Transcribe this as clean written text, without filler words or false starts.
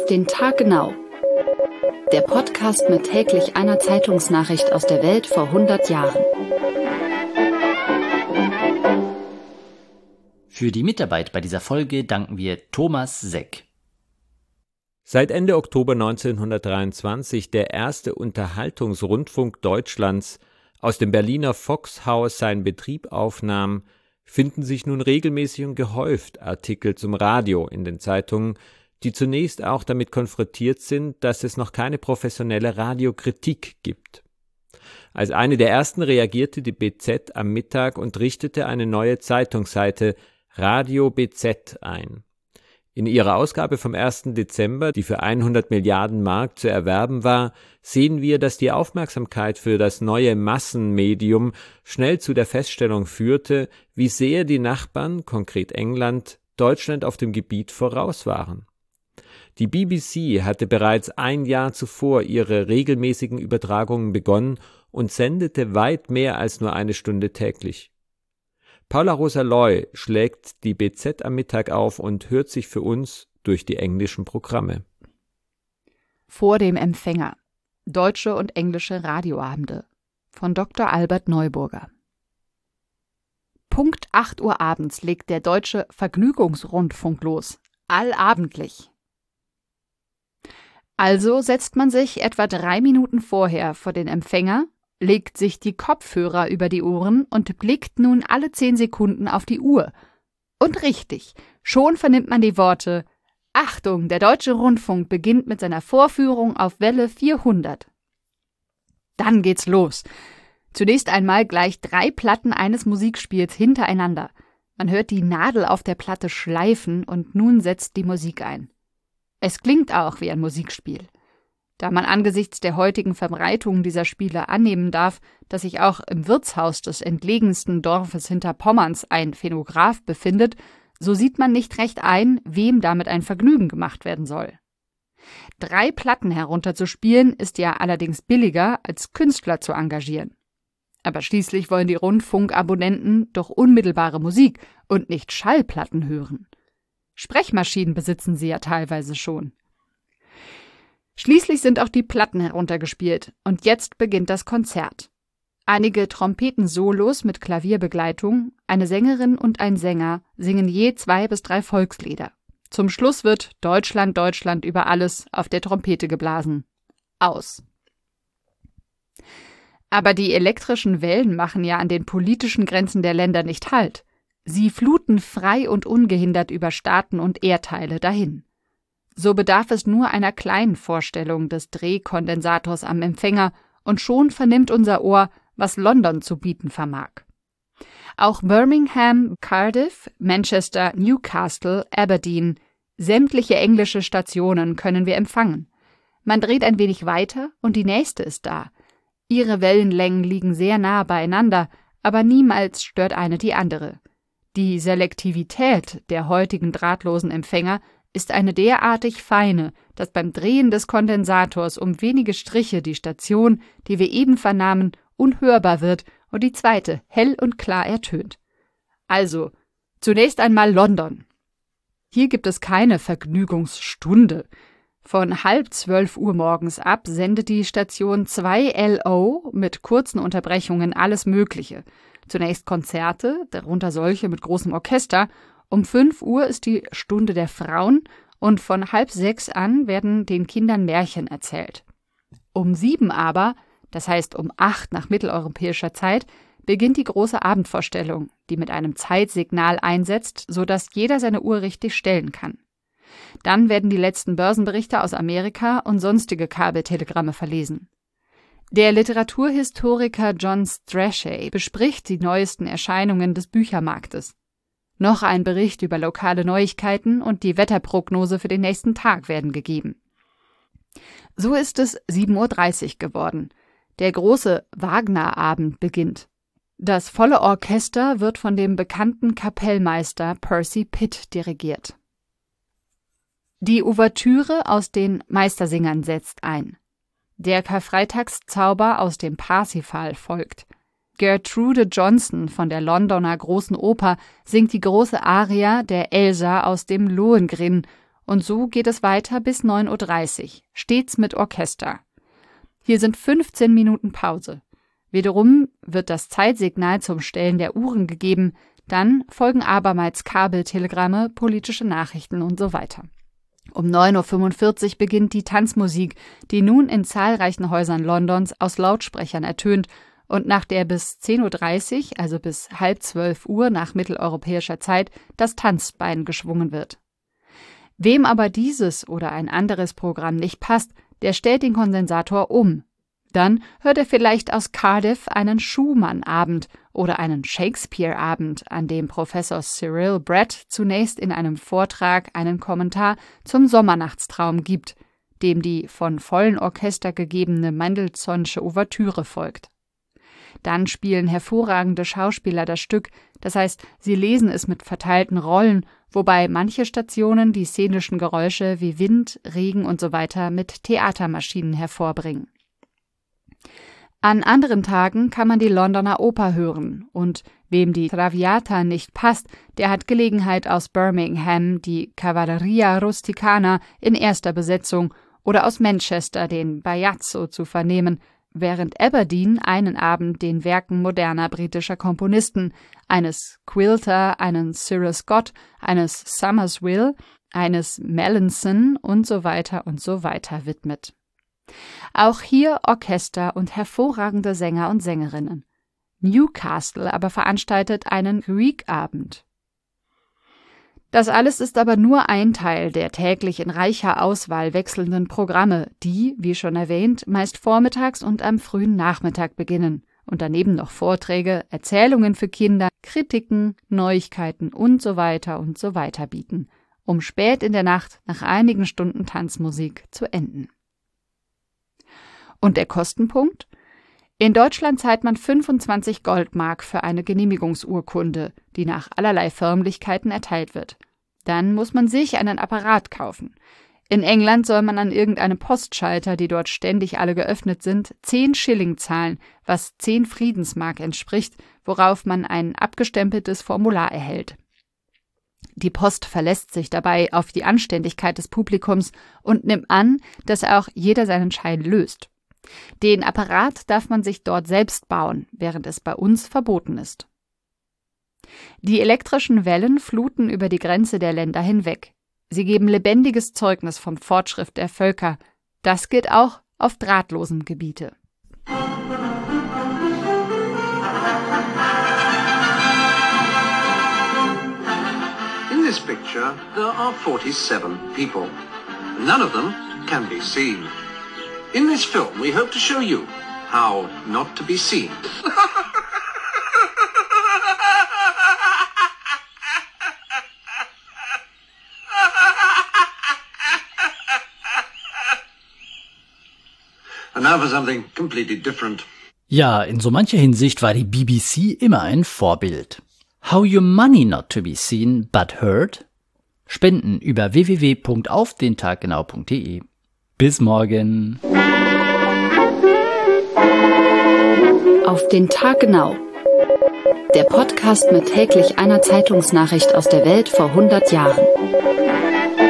den Tag genau. Der Podcast mit täglich einer Zeitungsnachricht aus der Welt vor 100 Jahren. Für die Mitarbeit bei dieser Folge danken wir Thomas Seck. Seit Ende Oktober 1923 der erste Unterhaltungsrundfunk Deutschlands aus dem Berliner Fox-Haus seinen Betrieb aufnahm, finden sich nun regelmäßig und gehäuft Artikel zum Radio in den Zeitungen, die zunächst auch damit konfrontiert sind, dass es noch keine professionelle Radiokritik gibt. Als eine der ersten reagierte die BZ am Mittag und richtete eine neue Zeitungsseite Radio BZ ein. In ihrer Ausgabe vom 1. Dezember, die für 100 Milliarden Mark zu erwerben war, sehen wir, dass die Aufmerksamkeit für das neue Massenmedium schnell zu der Feststellung führte, wie sehr die Nachbarn, konkret England, Deutschland auf dem Gebiet voraus waren. Die BBC hatte bereits ein Jahr zuvor ihre regelmäßigen Übertragungen begonnen und sendete weit mehr als nur eine Stunde täglich. Paula Rosa Loy schlägt die BZ am Mittag auf und hört sich für uns durch die englischen Programme. Vor dem Empfänger. Deutsche und englische Radioabende von Dr. Albert Neuburger. Punkt 8 Uhr abends legt der Deutsche Vergnügungsrundfunk los. Allabendlich. Also setzt man sich etwa 3 Minuten vorher vor den Empfänger, legt sich die Kopfhörer über die Ohren und blickt nun alle 10 Sekunden auf die Uhr. Und richtig, schon vernimmt man die Worte: Achtung, der Deutsche Rundfunk beginnt mit seiner Vorführung auf Welle 400. Dann geht's los. Zunächst einmal gleich 3 Platten eines Musikspiels hintereinander. Man hört die Nadel auf der Platte schleifen und nun setzt die Musik ein. Es klingt auch wie ein Musikspiel. Da man angesichts der heutigen Verbreitung dieser Spiele annehmen darf, dass sich auch im Wirtshaus des entlegensten Dorfes Hinterpommerns ein Phonograph befindet, so sieht man nicht recht ein, wem damit ein Vergnügen gemacht werden soll. 3 Platten herunterzuspielen ist ja allerdings billiger, als Künstler zu engagieren. Aber schließlich wollen die Rundfunkabonnenten doch unmittelbare Musik und nicht Schallplatten hören. Sprechmaschinen besitzen sie ja teilweise schon. Schließlich sind auch die Platten heruntergespielt und jetzt beginnt das Konzert. Einige Trompetensolos mit Klavierbegleitung, eine Sängerin und ein Sänger singen je 2 bis 3 Volkslieder. Zum Schluss wird Deutschland, Deutschland über alles auf der Trompete geblasen. Aus. Aber die elektrischen Wellen machen ja an den politischen Grenzen der Länder nicht Halt. Sie fluten frei und ungehindert über Staaten und Erdteile dahin. So bedarf es nur einer kleinen Vorstellung des Drehkondensators am Empfänger und schon vernimmt unser Ohr, was London zu bieten vermag. Auch Birmingham, Cardiff, Manchester, Newcastle, Aberdeen, sämtliche englische Stationen können wir empfangen. Man dreht ein wenig weiter und die nächste ist da. Ihre Wellenlängen liegen sehr nah beieinander, aber niemals stört eine die andere. Die Selektivität der heutigen drahtlosen Empfänger ist eine derartig feine, dass beim Drehen des Kondensators um wenige Striche die Station, die wir eben vernahmen, unhörbar wird und die zweite hell und klar ertönt. Also, zunächst einmal London. Hier gibt es keine Vergnügungsstunde. Von 11:30 Uhr morgens ab sendet die Station 2LO mit kurzen Unterbrechungen alles Mögliche. Zunächst Konzerte, darunter solche mit großem Orchester. Um 5 Uhr ist die Stunde der Frauen und von 5:30 an werden den Kindern Märchen erzählt. Um 7 aber, das heißt um 8 nach mitteleuropäischer Zeit, beginnt die große Abendvorstellung, die mit einem Zeitsignal einsetzt, sodass jeder seine Uhr richtig stellen kann. Dann werden die letzten Börsenberichte aus Amerika und sonstige Kabeltelegramme verlesen. Der Literaturhistoriker John Strachey bespricht die neuesten Erscheinungen des Büchermarktes. Noch ein Bericht über lokale Neuigkeiten und die Wetterprognose für den nächsten Tag werden gegeben. So ist es 7:30 Uhr geworden. Der große Wagner-Abend beginnt. Das volle Orchester wird von dem bekannten Kapellmeister Percy Pitt dirigiert. Die Ouvertüre aus den Meistersingern setzt ein. Der Karfreitagszauber aus dem Parsifal folgt. Gertrude Johnson von der Londoner Großen Oper singt die große Aria der Elsa aus dem Lohengrin Und so geht es weiter bis 9:30 Uhr, stets mit Orchester. Hier sind 15 Minuten Pause. Wiederum wird das Zeitsignal zum Stellen der Uhren gegeben, dann folgen abermals Kabeltelegramme, politische Nachrichten und so weiter. Um 9:45 Uhr beginnt die Tanzmusik, die nun in zahlreichen Häusern Londons aus Lautsprechern ertönt und nach der bis 10:30 Uhr, also bis 11:30 Uhr nach mitteleuropäischer Zeit, das Tanzbein geschwungen wird. Wem aber dieses oder ein anderes Programm nicht passt, der stellt den Kondensator um. Dann hört er vielleicht aus Cardiff einen Schumann-Abend oder einen Shakespeare-Abend, an dem Professor Cyril Brett zunächst in einem Vortrag einen Kommentar zum Sommernachtstraum gibt, dem die von vollen Orchester gegebene Mendelssohnsche Ouvertüre folgt. Dann spielen hervorragende Schauspieler das Stück, das heißt, sie lesen es mit verteilten Rollen, wobei manche Stationen die szenischen Geräusche wie Wind, Regen usw. mit Theatermaschinen hervorbringen. An anderen Tagen kann man die Londoner Oper hören und wem die Traviata nicht passt, der hat Gelegenheit, aus Birmingham die Cavalleria Rusticana in erster Besetzung oder aus Manchester den Bajazzo zu vernehmen, während Aberdeen einen Abend den Werken moderner britischer Komponisten, eines Quilter, eines Cyril Scott, eines Summersville, eines Mallinson und so weiter widmet. Auch hier Orchester und hervorragende Sänger und Sängerinnen. Newcastle aber veranstaltet einen Greek-Abend. Das alles ist aber nur ein Teil der täglich in reicher Auswahl wechselnden Programme, die, wie schon erwähnt, meist vormittags und am frühen Nachmittag beginnen und daneben noch Vorträge, Erzählungen für Kinder, Kritiken, Neuigkeiten und so weiter bieten, um spät in der Nacht nach einigen Stunden Tanzmusik zu enden. Und der Kostenpunkt? In Deutschland zahlt man 25 Goldmark für eine Genehmigungsurkunde, die nach allerlei Förmlichkeiten erteilt wird. Dann muss man sich einen Apparat kaufen. In England soll man an irgendeinem Postschalter, die dort ständig alle geöffnet sind, 10 Schilling zahlen, was 10 Friedensmark entspricht, worauf man ein abgestempeltes Formular erhält. Die Post verlässt sich dabei auf die Anständigkeit des Publikums und nimmt an, dass auch jeder seinen Schein löst. Den Apparat darf man sich dort selbst bauen, während es bei uns verboten ist. Die elektrischen Wellen fluten über die Grenze der Länder hinweg. Sie geben lebendiges Zeugnis vom Fortschritt der Völker. Das gilt auch auf drahtlosem Gebiete. In this picture, there are 47 people. None of them can be seen. In this film, we hope to show you how not to be seen. And now for something completely different. Ja, in so mancher Hinsicht war die BBC immer ein Vorbild. How your money not to be seen but heard? Spenden über www.aufdentaggenau.de. Bis morgen. Auf den Tag genau. Der Podcast mit täglich einer Zeitungsnachricht aus der Welt vor 100 Jahren.